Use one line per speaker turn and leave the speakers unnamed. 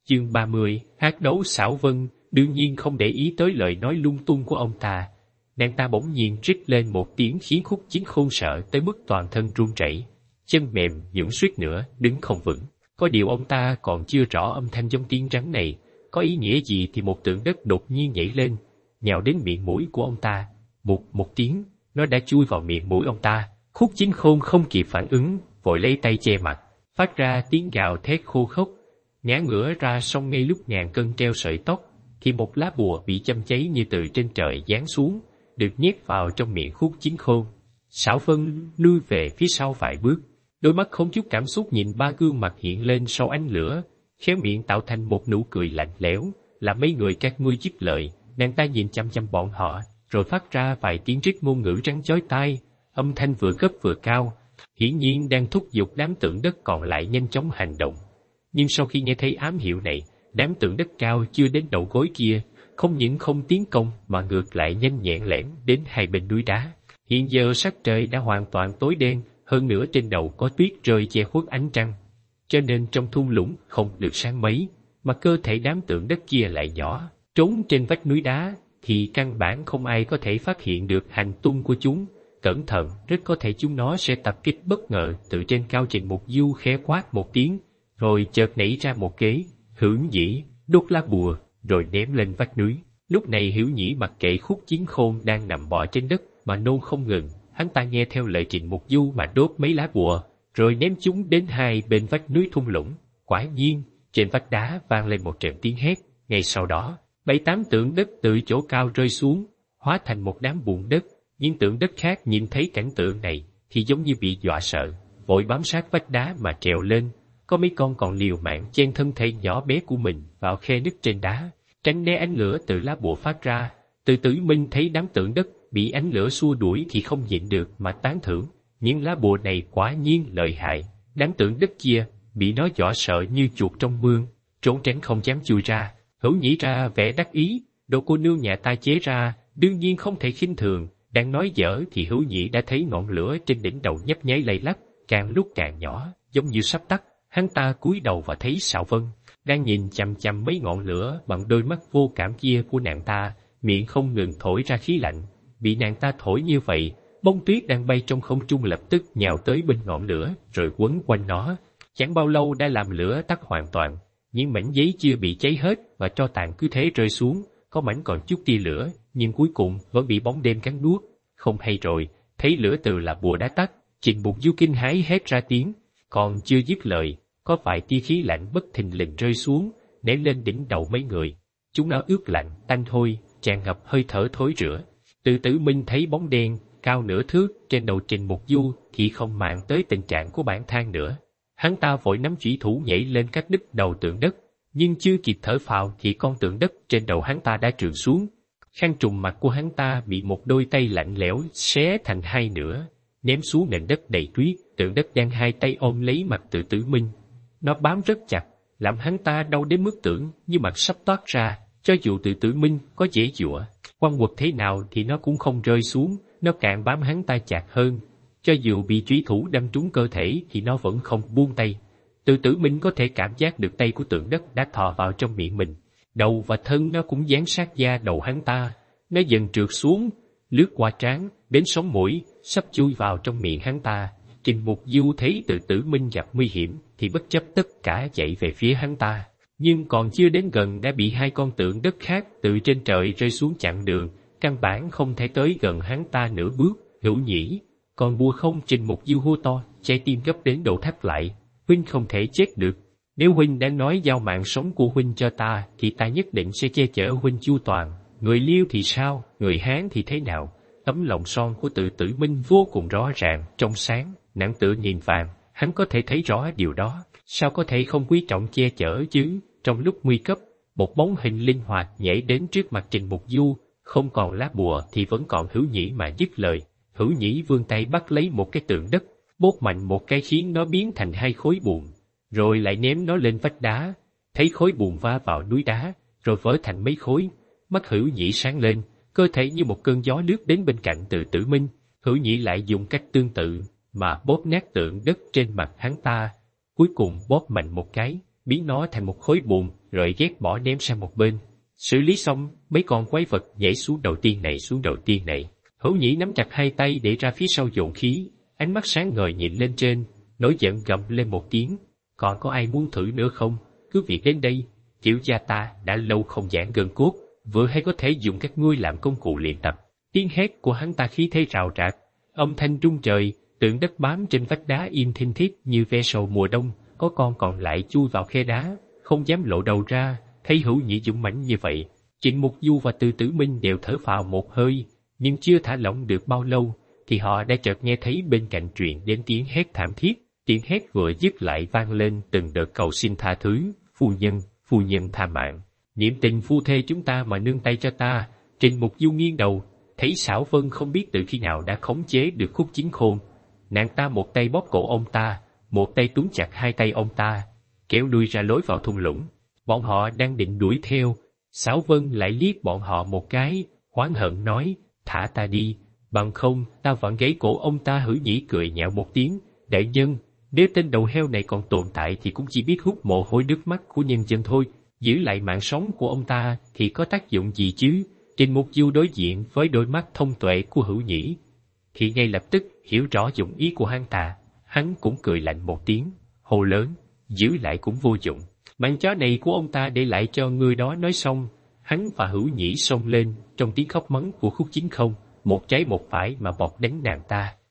Chương 30, hát đấu xảo vân, đương nhiên không để ý tới lời nói lung tung của ông ta. Nàng ta bỗng nhiên rít lên một tiếng khiến Khúc Chiến Khôn sợ tới mức toàn thân run rẩy, chân mềm nhũn suýt nữa đứng không vững. Có điều ông ta còn chưa rõ âm thanh trong tiếng rắn này có ý nghĩa gì thì một tượng đất đột nhiên nhảy lên, nhào đến miệng mũi của ông ta. Một tiếng, nó đã chui vào miệng mũi ông ta. Khúc Chiến Khôn không kịp phản ứng, vội lấy tay che mặt, phát ra tiếng gào thét khô khốc. Ngã ngửa ra xong ngay lúc ngàn cân treo sợi tóc, thì một lá bùa bị châm cháy như từ trên trời giáng xuống, được nhét vào trong miệng Khúc Chiến Khôn. Xảo Vân lui về phía sau vài bước, đôi mắt không chút cảm xúc nhìn ba gương mặt hiện lên sau ánh lửa, khéo miệng tạo thành một nụ cười lạnh lẽo, làm mấy người các ngươi dứt lời. Nàng ta nhìn chăm chăm bọn họ, rồi phát ra vài tiếng rít ngôn ngữ rắn chói tai, âm thanh vừa gấp vừa cao, hiển nhiên đang thúc giục đám tượng đất còn lại nhanh chóng hành động. Nhưng sau khi nghe thấy ám hiệu này, đám tượng đất cao chưa đến đầu gối kia, không những không tiến công mà ngược lại nhanh nhẹn lẻn đến hai bên núi đá. Hiện giờ sắc trời đã hoàn toàn tối đen, hơn nữa trên đầu có tuyết rơi che khuất ánh trăng, cho nên trong thung lũng không được sáng mấy, mà cơ thể đám tượng đất kia lại nhỏ, trốn trên vách núi đá, thì căn bản không ai có thể phát hiện được hành tung của chúng. Cẩn thận, rất có thể chúng nó sẽ tập kích bất ngờ từ trên cao. Trình Mục Du khẽ quát một tiếng, rồi chợt nảy ra một kế, Hữu Nhĩ đốt lá bùa, rồi ném lên vách núi. Lúc này Hữu Nhĩ mặc kệ Khúc Chiến Khôn đang nằm bò trên đất mà nôn không ngừng, hắn ta nghe theo lời Trình Mục Du mà đốt mấy lá bùa, rồi ném chúng đến hai bên vách núi thung lũng. Quả nhiên, trên vách đá vang lên một trận tiếng hét. Ngay sau đó, 7-8 tượng đất từ chỗ cao rơi xuống, hóa thành một đám bùn đất. Những tượng đất khác nhìn thấy cảnh tượng này thì giống như bị dọa sợ, vội bám sát vách đá mà trèo lên. Có mấy con còn liều mạng chen thân thể nhỏ bé của mình vào khe nứt trên đá, tránh né ánh lửa từ lá bùa phát ra. Từ Tử Minh thấy đám tượng đất bị ánh lửa xua đuổi thì không nhịn được mà tán thưởng, những lá bùa này quả nhiên lợi hại. Đám tượng đất kia bị nó dọa sợ như chuột trong mương, trốn tránh không dám chui ra. Hữu Nhĩ ra vẻ đắc ý, đồ cô nương nhà ta chế ra, đương nhiên không thể khinh thường. Đang nói dở thì Hữu Nhĩ đã thấy ngọn lửa trên đỉnh đầu nhấp nháy lay lắc, càng lúc càng nhỏ, giống như sắp tắt. Hắn ta cúi đầu và thấy Sạo Vân đang nhìn chằm chằm mấy ngọn lửa bằng đôi mắt vô cảm kia của nàng ta, miệng không ngừng thổi ra khí lạnh. Bị nàng ta thổi như vậy, bông tuyết đang bay trong không trung lập tức nhào tới bên ngọn lửa, rồi quấn quanh nó. Chẳng bao lâu đã làm lửa tắt hoàn toàn, những mảnh giấy chưa bị cháy hết và tro tàn cứ thế rơi xuống. Có mảnh còn chút tia lửa, nhưng cuối cùng vẫn bị bóng đêm cắn nuốt. Không hay rồi, thấy lửa từ là bùa đã tắt. Trình Mục Du kinh hãi hét ra tiếng, còn chưa dứt lời, có vài tia khí lạnh bất thình lình rơi xuống, ném lên đỉnh đầu mấy người. Chúng nó ướt lạnh, tanh hôi, tràn ngập hơi thở thối rữa. Từ Tử Minh thấy bóng đen cao nửa thước trên đầu Trình Mục Du thì không màng tới tình trạng của bản thang nữa. Hắn ta vội nắm chủy thủ nhảy lên cắt đứt đầu tượng đất, nhưng chưa kịp thở phào thì con tượng đất trên đầu hắn ta đã trườn xuống. Khăn trùm mặt của hắn ta bị một đôi tay lạnh lẽo xé thành hai nửa, ném xuống nền đất đầy tuyết. Tượng đất đang hai tay ôm lấy mặt Từ Tử Minh, nó bám rất chặt, làm hắn ta đau đến mức tưởng như mặt sắp toát ra. Cho dù Từ Tử Minh có giãy giụa, quăng quật thế nào thì nó cũng không rơi xuống, nó càng bám hắn ta chặt hơn. Cho dù bị chủy thủ đâm trúng cơ thể thì nó vẫn không buông tay. Từ Tử Minh có thể cảm giác được tay của tượng đất đã thò vào trong miệng mình, đầu và thân nó cũng dán sát da đầu hắn ta. Nó dần trượt xuống, lướt qua trán, đến sống mũi, sắp chui vào trong miệng hắn ta. Trình Mục Du thấy Từ Tử Minh gặp nguy hiểm thì bất chấp tất cả chạy về phía hắn ta, nhưng còn chưa đến gần đã bị hai con tượng đất khác từ trên trời rơi xuống chặn đường, căn bản không thể tới gần hắn ta nửa bước. Hữu Nhĩ, còn bùa không? Trình Mục Du hô to, trái tim gấp đến độ thắt lại. Huynh không thể chết được. Nếu huynh đã nói giao mạng sống của huynh cho ta thì ta nhất định sẽ che chở huynh chu toàn. Người Liêu thì sao, người Hán thì thế nào? Tấm lòng son của Từ Tử Minh vô cùng rõ ràng, trong sáng, nặng tựa nhìn vàng. Hắn có thể thấy rõ điều đó, sao có thể không quý trọng che chở chứ? Trong lúc nguy cấp, một bóng hình linh hoạt nhảy đến trước mặt Trình Mục Du. Không còn lá bùa thì vẫn còn Hữu Nhĩ mà dứt lời. Hữu Nhĩ vươn tay bắt lấy một cái tượng đất, bóp mạnh một cái khiến nó biến thành hai khối bùn, rồi lại ném nó lên vách đá. Thấy khối bùn va vào núi đá, rồi vỡ thành mấy khối. Mắt Hữu Nhĩ sáng lên, cơ thể như một cơn gió lướt đến bên cạnh Từ Tử Minh. Hữu Nhĩ lại dùng cách tương tự mà bóp nát tượng đất trên mặt hắn ta, cuối cùng bóp mạnh một cái, biến nó thành một khối bùn, rồi ghét bỏ ném sang một bên. Xử lý xong, mấy con quái vật nhảy xuống đầu tiên này. Hữu Nhĩ nắm chặt hai tay để ra phía sau dồn khí, ánh mắt sáng ngời nhìn lên trên, nổi giận gầm lên một tiếng. Còn có ai muốn thử nữa không? Cứ việc đến đây, tiểu gia ta đã lâu không giãn gân cốt, vừa hay có thể dùng các ngươi làm công cụ luyện tập. Tiếng hét của hắn ta khí thế rào rạc, âm thanh rung trời, tượng đất bám trên vách đá im thinh thít như ve sầu mùa đông. Có con còn lại chui vào khe đá, không dám lộ đầu ra. Thấy Hữu Nhĩ dũng mãnh như vậy, Trịnh Mục Du và Từ Tử Minh đều thở phào một hơi, nhưng chưa thả lỏng được bao lâu, thì họ đã chợt nghe thấy bên cạnh truyền đến tiếng hét thảm thiết. Tiếng hét vừa dứt lại vang lên từng đợt cầu xin tha thứ. Phu nhân tha mạng, niệm tình phu thê chúng ta mà nương tay cho ta. Trịnh Mục Du nghiêng đầu, thấy Sảo Vân không biết từ khi nào đã khống chế được Khúc Chính Khôn. Nàng ta một tay bóp cổ ông ta, một tay túm chặt hai tay ông ta, kéo lui ra lối vào thung lũng. Bọn họ đang định đuổi theo, Sảo Vân lại liếc bọn họ một cái, oán hận nói, thả ta đi, bằng không ta vẫn gãy cổ ông ta. Hữu Nhĩ cười nhạo một tiếng, đại nhân, nếu tên đầu heo này còn tồn tại thì cũng chỉ biết hút mồ hôi nước mắt của nhân dân thôi, giữ lại mạng sống của ông ta thì có tác dụng gì chứ? Trịnh Mục Du đối diện với đôi mắt thông tuệ của Hữu Nhĩ, thì ngay lập tức hiểu rõ dụng ý của hắn ta. Hắn cũng cười lạnh một tiếng, hô lớn, giữ lại cũng vô dụng, mạng chó này của ông ta để lại cho người đó. Nói xong, hắn và Hữu Nhĩ xông lên trong tiếng khóc mắng của Khúc Chính Không, một trái một phải mà bọc đánh nàng ta.